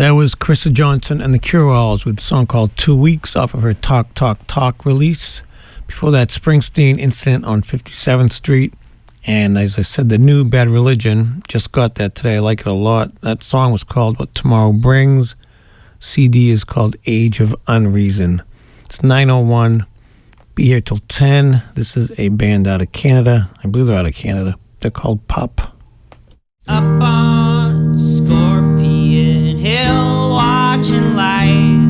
That was Carissa Johnson and the Cure-Alls with a song called 2 Weeks off of her Talk, Talk, Talk release. Before that, Springsteen, Incident on 57th Street. And as I said, the new Bad Religion, just got that today. I like it a lot. That song was called What Tomorrow Brings. CD is called Age of Unreason. It's 9:01. Be here till 10. This is a band out of Canada. I believe they're out of Canada. They're called Pop. Up on Scorpion Hill, watching life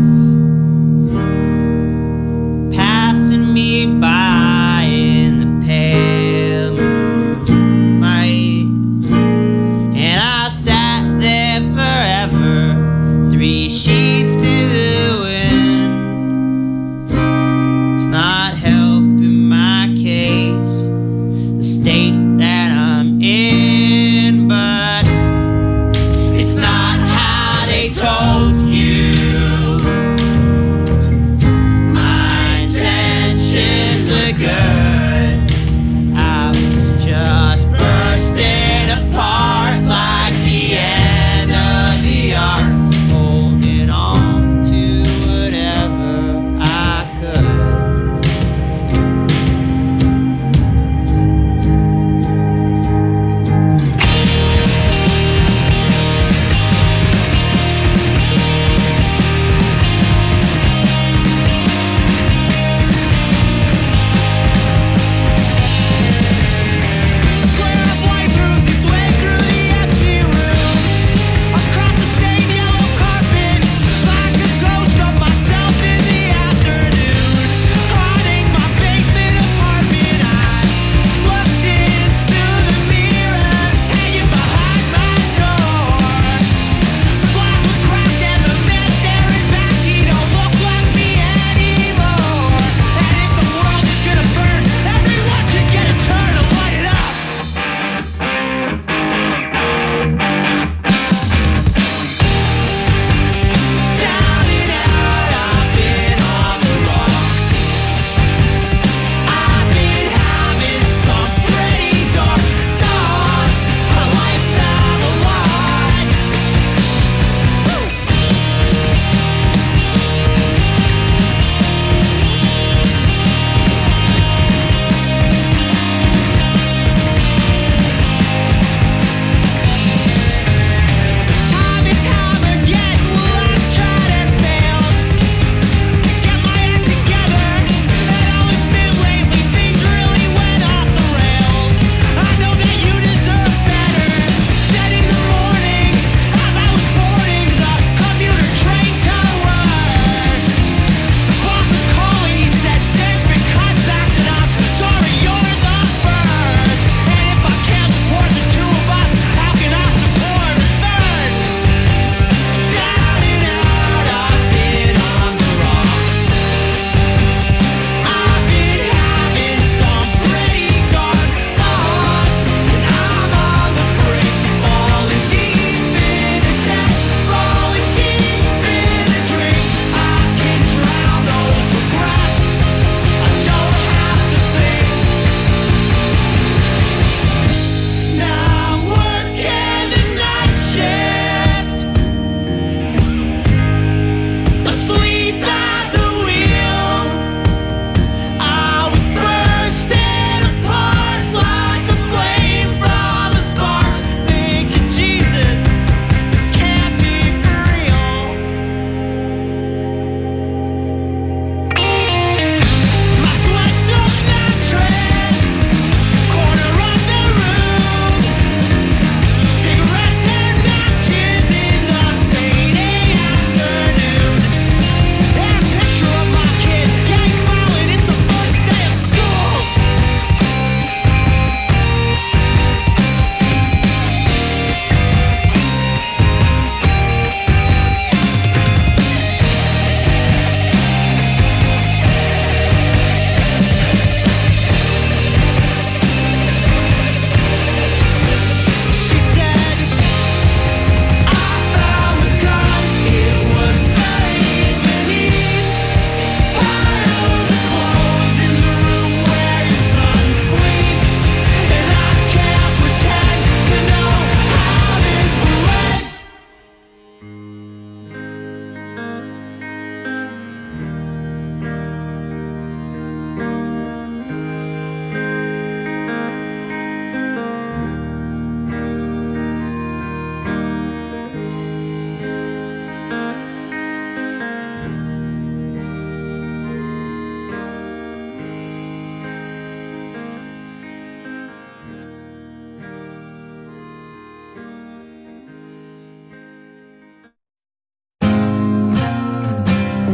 passing me by in the pale moonlight, and I sat there forever, 3 sheets to the wind. It's not helping my case, the state that I'm in, but it's not how they told you.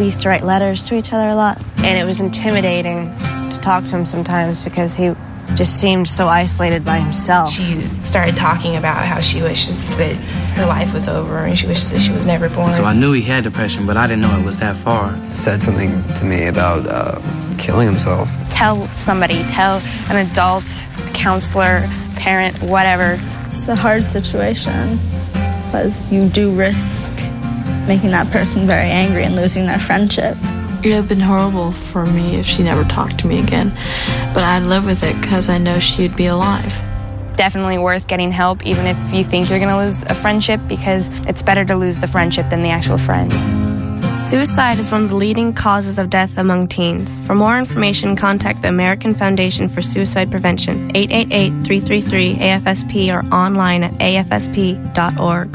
We used to write letters to each other a lot, and it was intimidating to talk to him sometimes because he just seemed so isolated by himself. She started talking about how she wishes that her life was over and she wishes that she was never born. So I knew he had depression, but I didn't know it was that far. Said something to me about killing himself. Tell somebody, tell an adult, a counselor, parent, whatever. It's a hard situation because you do risk making that person very angry and losing their friendship. It would have been horrible for me if she never talked to me again, but I'd live with it because I know she'd be alive. Definitely worth getting help, even if you think you're going to lose a friendship, because it's better to lose the friendship than the actual friend. Suicide is one of the leading causes of death among teens. For more information, contact the American Foundation for Suicide Prevention, 888-333-AFSP, or online at afsp.org.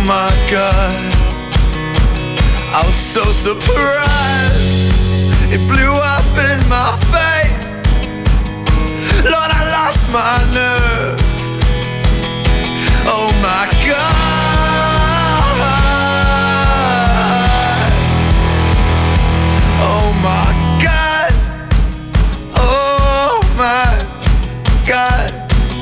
my God, I was so surprised. It blew up in my face. Lord, I lost my nerve. Oh my God, oh my God, oh my God.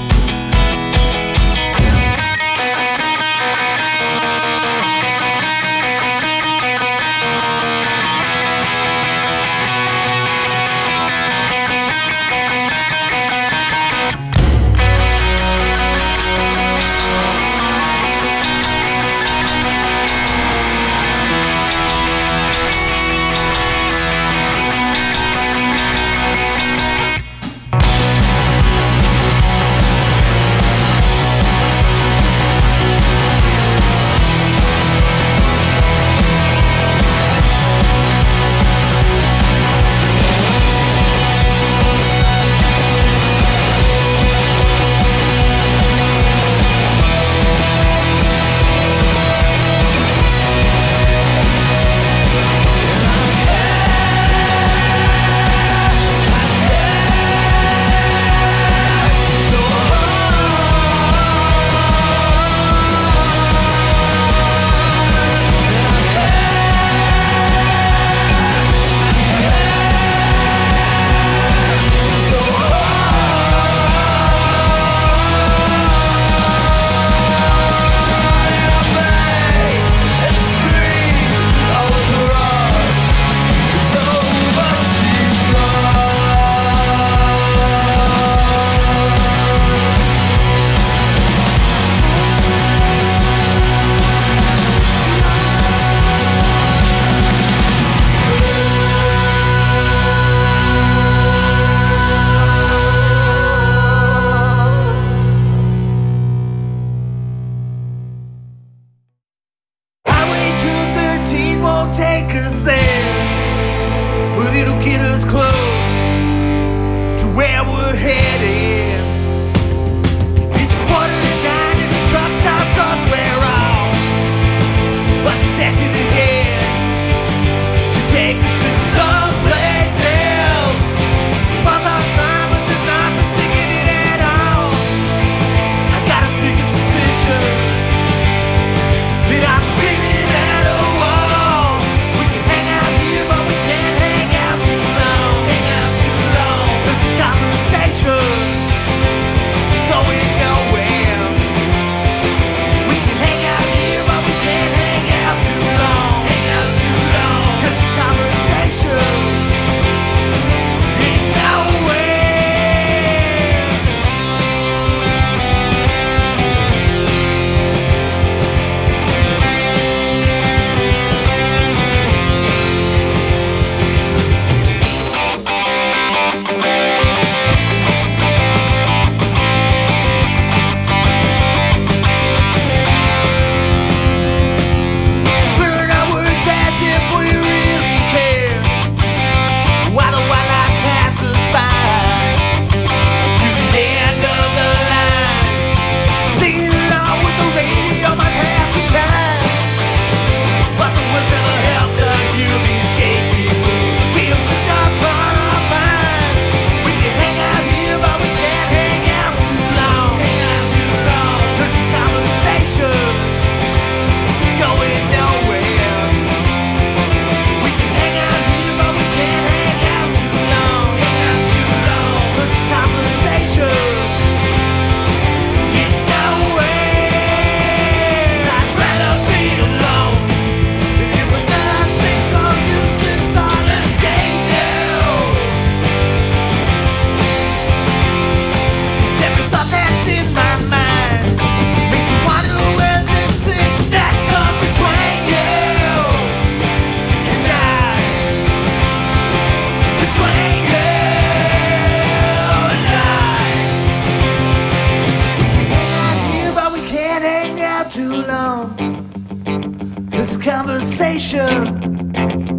conversation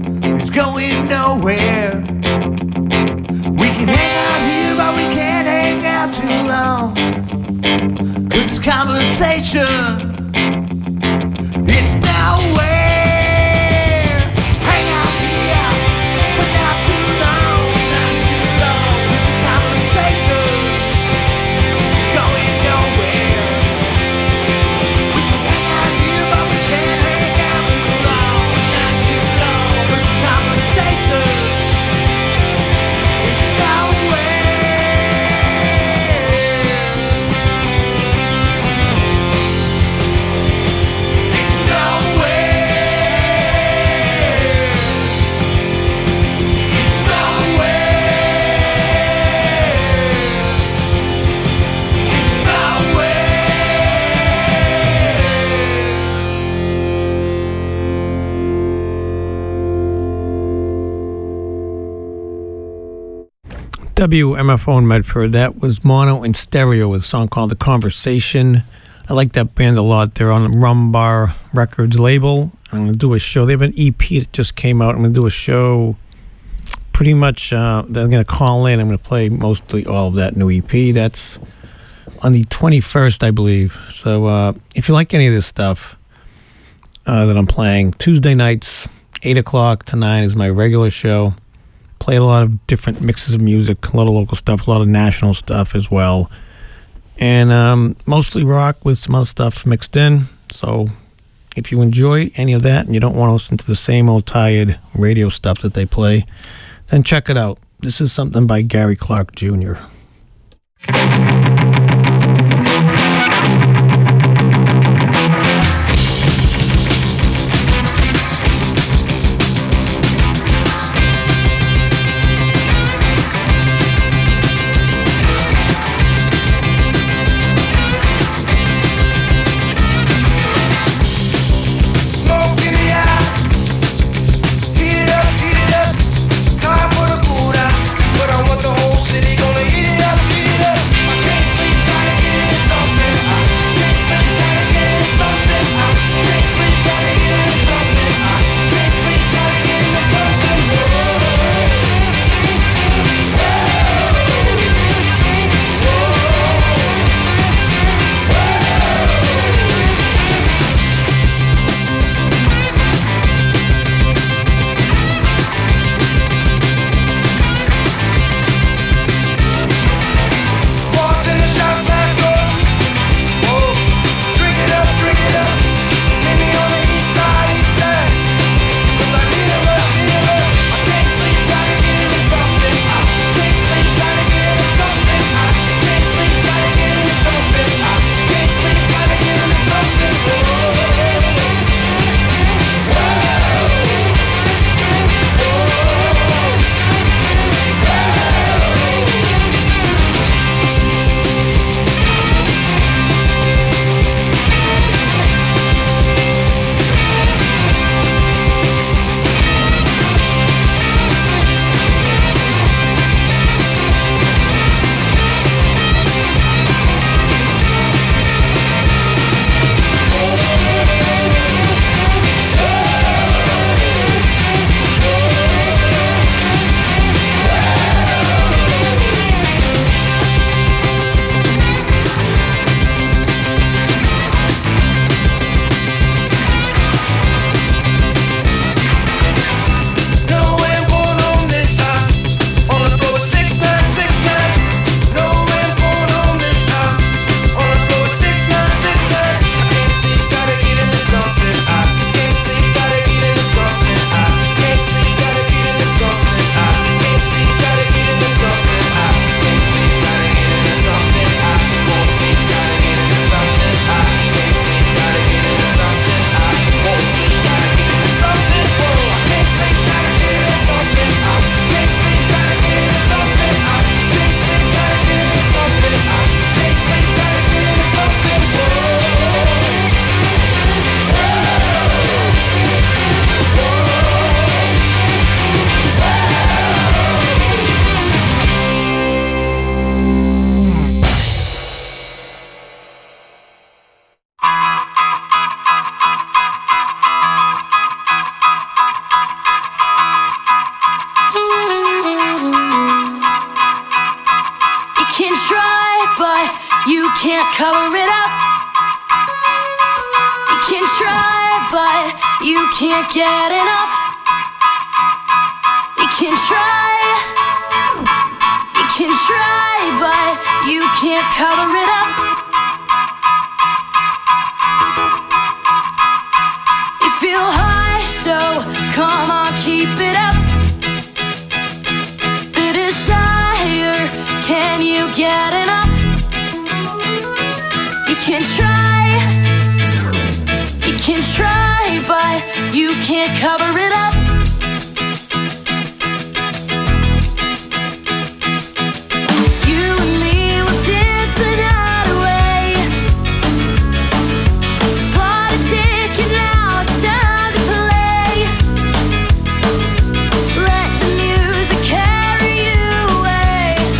is going nowhere. We can hang out here, but we can't hang out too long. 'Cause this conversation WMFO in Medford. That was Mono and Stereo with a song called The Conversation. I like that band a lot. They're on the Rumbar Records label. I'm going to do a show. They have an EP that just came out. I'm going to do a show pretty much. They're going to call in. I'm going to play mostly all of that new EP. That's on the 21st, I believe. So if you like any of this stuff that I'm playing, Tuesday nights, 8 o'clock to 9 is my regular show. Play a lot of different mixes of music, a lot of local stuff, a lot of national stuff as well. And mostly rock with some other stuff mixed in. So if you enjoy any of that and you don't want to listen to the same old tired radio stuff that they play, then check it out. This is something by Gary Clark Jr. can't cover it up. You can try, but you can't get enough. You can try, but you can't cover it up. You feel high, so come on, keep it up. The desire, can you get enough? You can try, but you can't cover it up. You and me will dance the night away. Bought a ticket, now it's time to play. Let the music carry you away.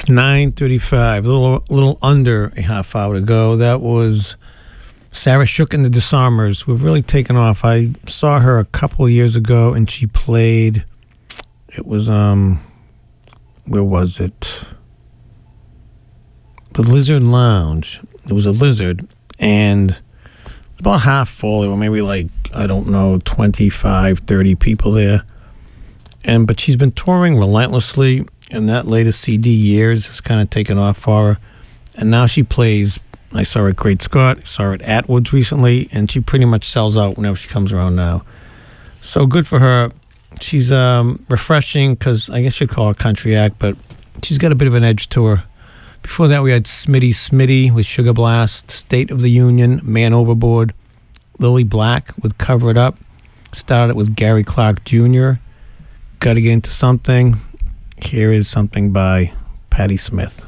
9:35, a little under a half hour to go. That was Sarah Shook and the Disarmers. We've really taken off. I saw her a couple of years ago, and she played. It was where was it? The Lizard Lounge. It was a Lizard, and about half full. There were maybe 25, 30 people there. But she's been touring relentlessly, and that latest CD, Years, has kind of taken off for her. And now she plays. I saw her at Great Scott, saw her at Atwood's recently, and she pretty much sells out whenever she comes around now. So good for her. She's refreshing, because I guess you'd call her a country act, but she's got a bit of an edge to her. Before that, we had Smitty with Sugar Blast, State of the Union, Man Overboard, Lily Black with Cover It Up, started with Gary Clark Jr., Gotta Get Into Something. Here is something by Patti Smith.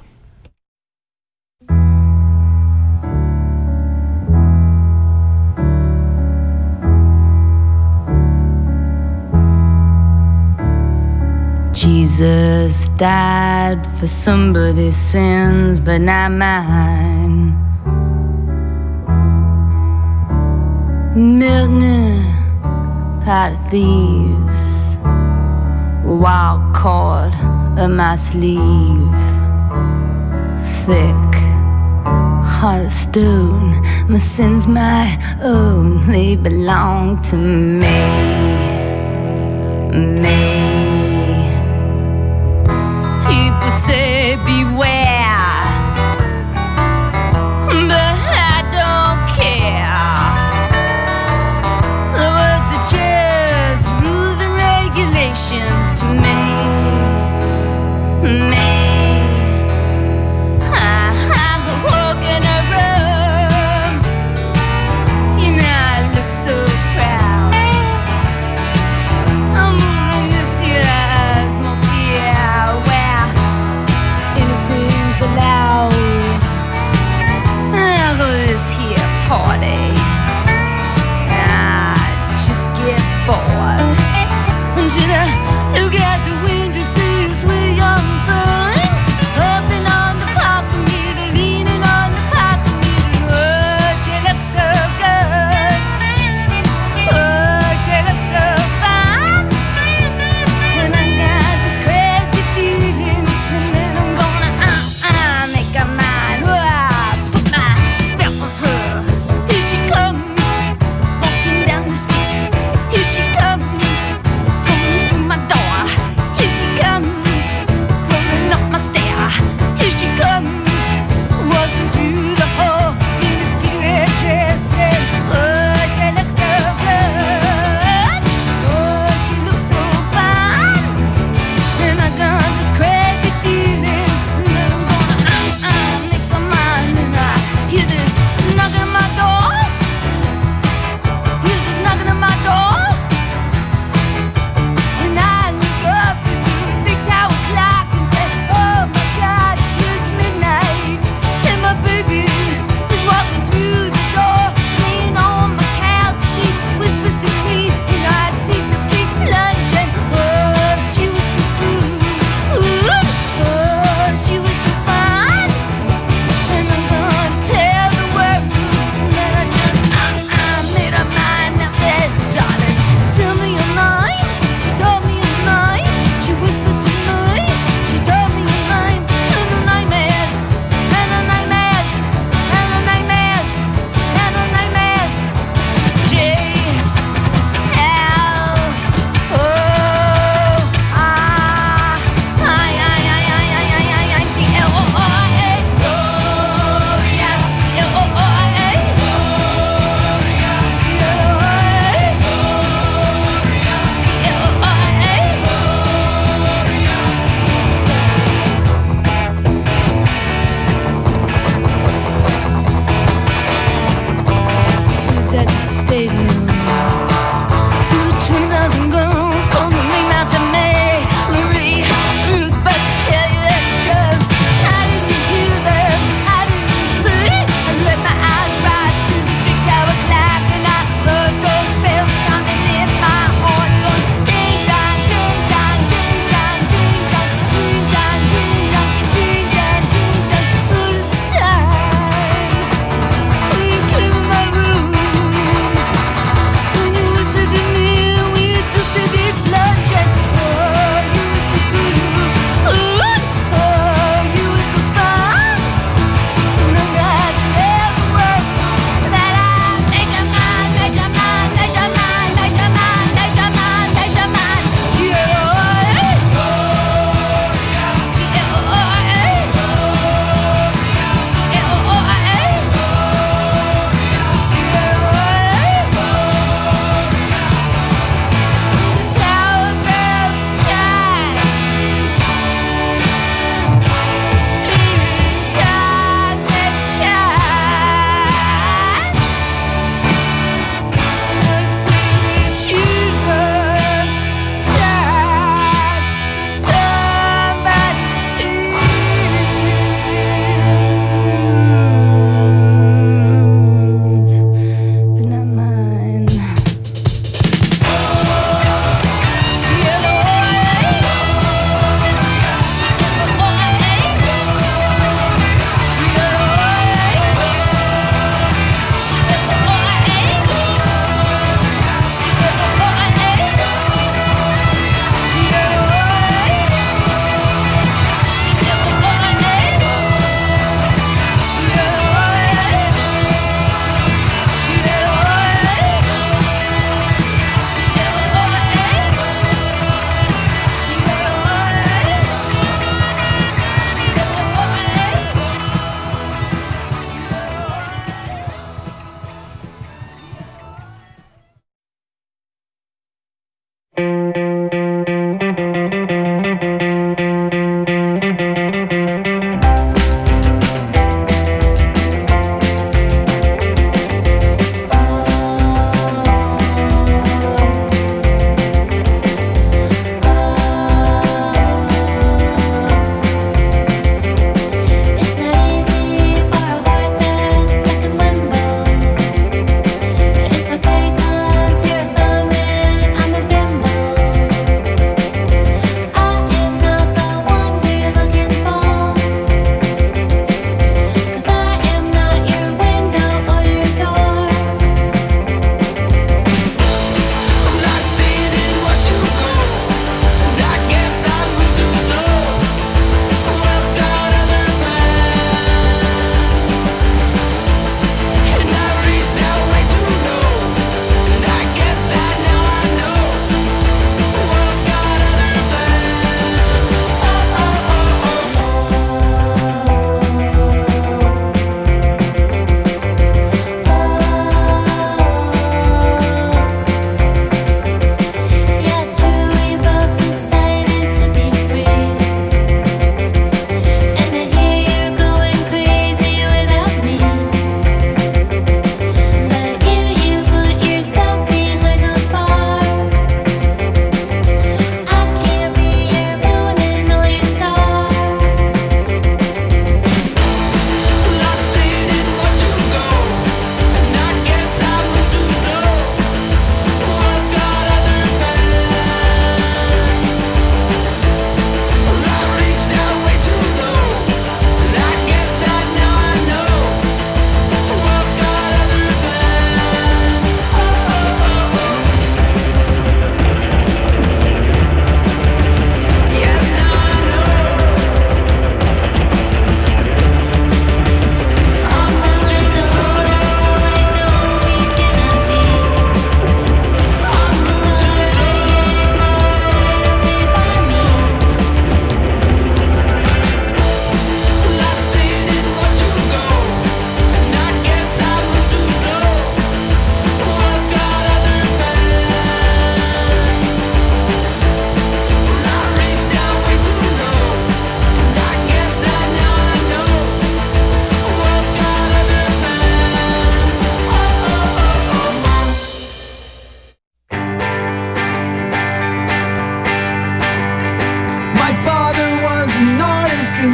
Jesus died for somebody's sins, but not mine. Milton, pot of thieves, wild cord of my sleeve, thick heart of stone. My sins my own, they belong to me. People say beware, but I don't care. The words are just rules and regulations to me. I walk in a room, you know I look so proud. I'm moving this here atmosphere where anything's allowed. I'll go to this here party, I just get bored until I look out the window, see a sweet young thing hopping on the parking meter, leaning on the parking meter. Oh, she looks so good. Oh, she looks so fine. And I got this crazy feeling, and then I'm gonna make her mine. Oh, put my spell on her. Here she comes, walking down the street. Here she comes, coming through my door. Here she comes.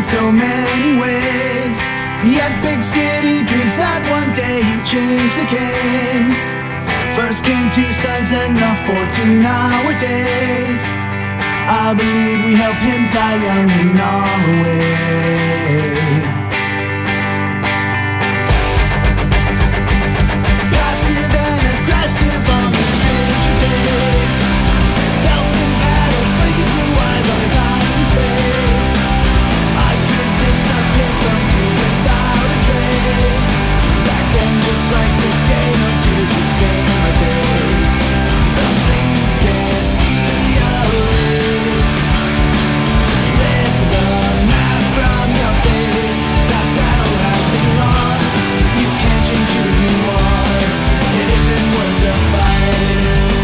so many ways. He had big city dreams that one day he'd change the game. First came 2 sons and the 14-hour days. I believe we helped him die young in Norway. Passive and aggressive on the stranger days. Belts and battles, blinking blue eyes on time and space. I could disappear from you without a trace. Back then, just like today, no tears would stain my face. Some things can't be erased. Lift the mask from your face. That battle has been lost. You can't change who you are. It isn't worth the fight.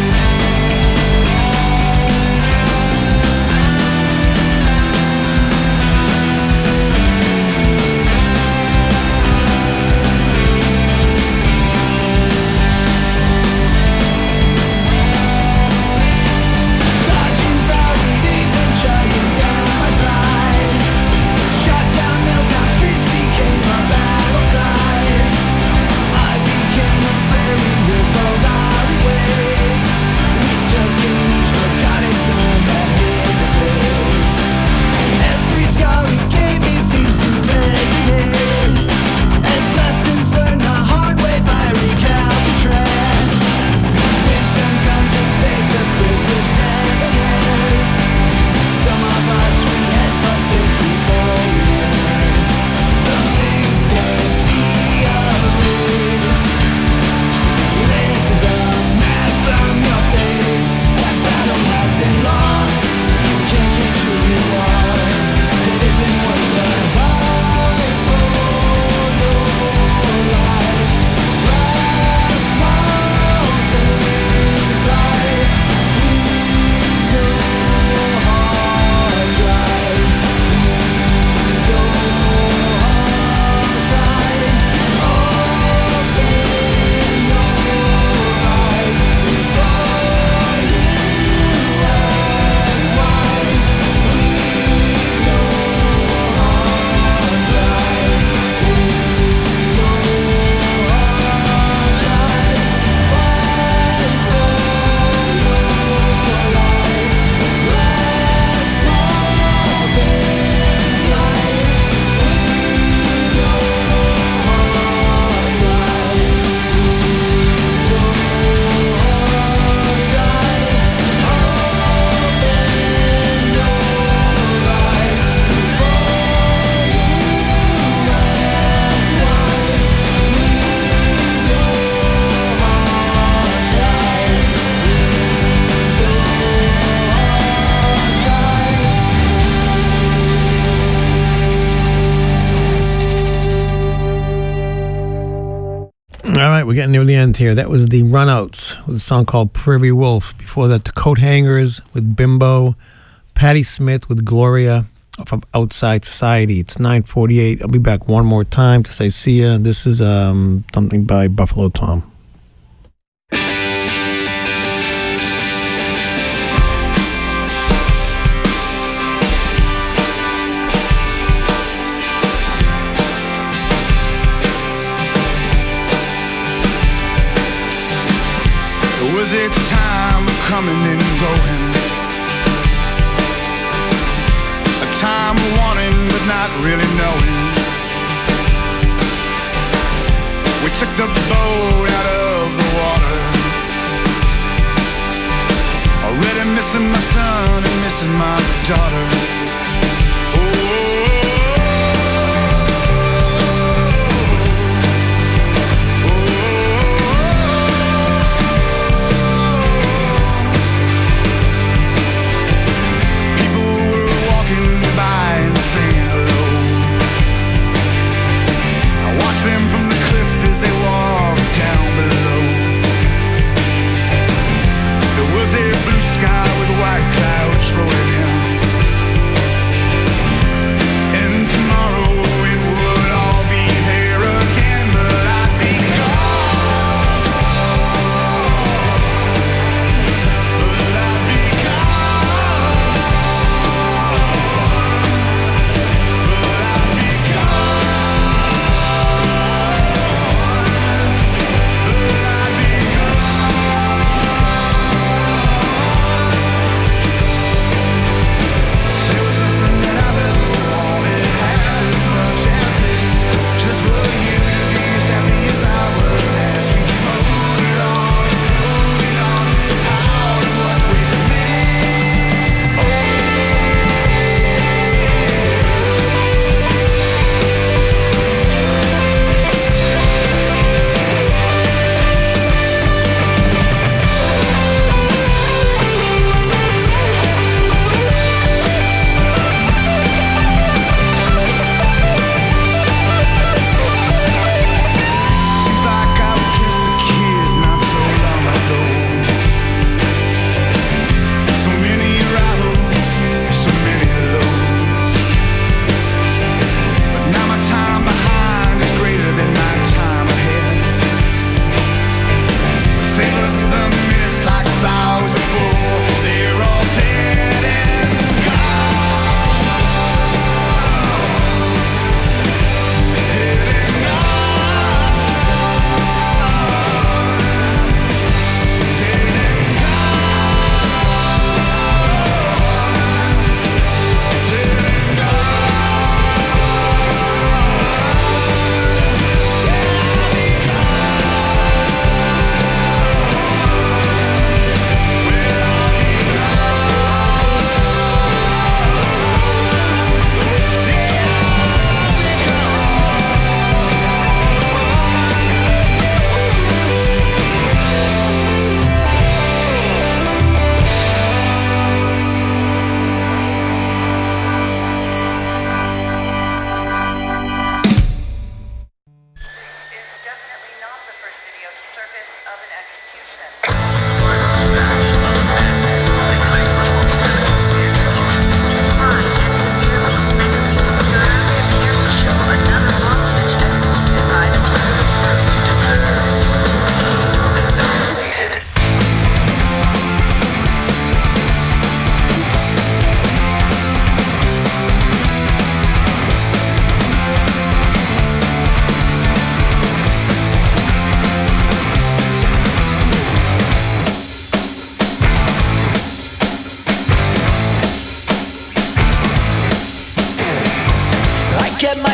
Dodging priorities and chugging down my pride. Shot down Milltown streets, became a battle side. I became a prairie with old alleyways. We took in each forgotten son that hid the place. Every scar he gave me seems to resonate as lessons learned the hard way by recalcitrant. Wisdom comes in spades, the privilege never is. Some of us we had but this before we learn. Some things can't be erased. Lift the mask from your face. That battle has been lost. You can't change who you are. It isn't worth the fight for your life. Last small things like your heart drive. Your heart drive. Open your eyes before you ask why. Your heart drive. Your heart drive. Fight for your life. Last small things like your heart drive. All right, we're getting near the end here. That was the Runouts with a song called Prairie Wolf. Before that, the Coat Hangers with Bimbo, Patti Smith with Gloria off of Outside Society. It's 9:48. I'll be back one more time to say see ya. This is something by Buffalo Tom. There was a time of coming and going, a time of wanting but not really knowing. We took the boat out of the water, already missing my son and missing my daughter. Them from the cliff as they walked down below. There was a blue sky with white clouds rolling in.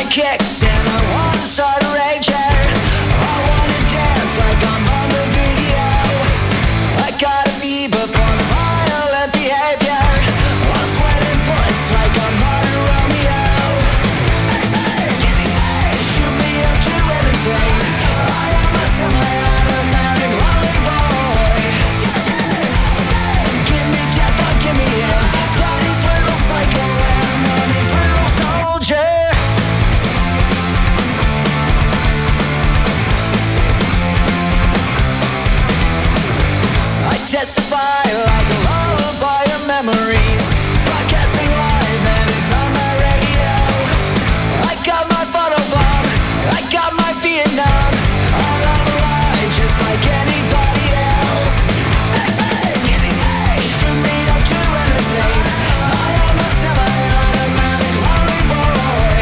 kicks and I wanna start a rage. I wanna dance like I'm on the video. I got a fever for violent behavior. I'm sweating bullets like I'm not a Romeo. Shoot me up to entertain. I am a semi-automatic lonely boy. Give me death or give me in. Daddy's little psycho and mommy's little soldier. I testify like a lullaby of memories. Broadcasting live and it's on my radio. I got my photobomb, I got my Vietnam. I'm on the line just like anybody else. Shoot me up to entertain. I am a semi-automatic lonely boy.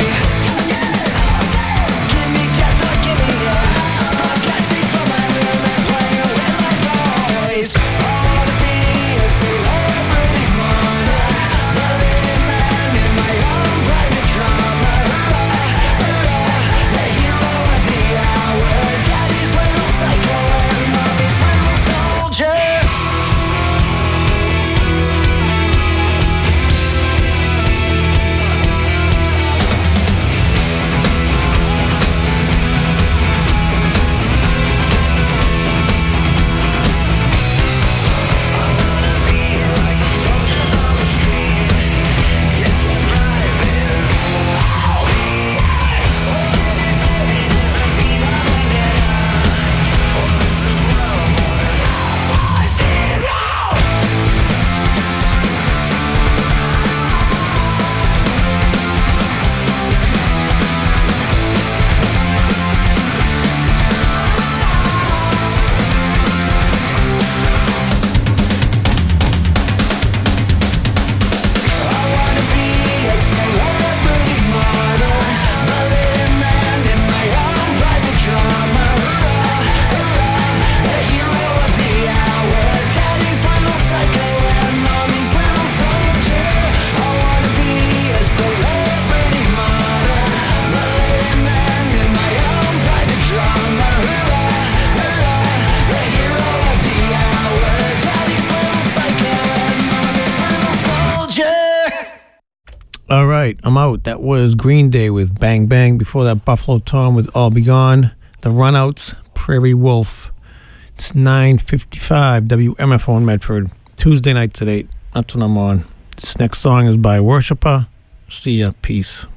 Give me death or give me in. Broadcasting from my room and playing with my toys. I wanna be a celebrity model, a leading man in my own private drama. The hero of the hour, daddy's little psycho and mommy's little soldier. All right, I'm out. That was Green Day with Bang Bang. Before that, Buffalo Tom with All Be Gone. The Runouts, Prairie Wolf. It's 9:55 WMFO in Medford. Tuesday nights at 8. That's when I'm on. This next song is by Worshipper. See ya. Peace.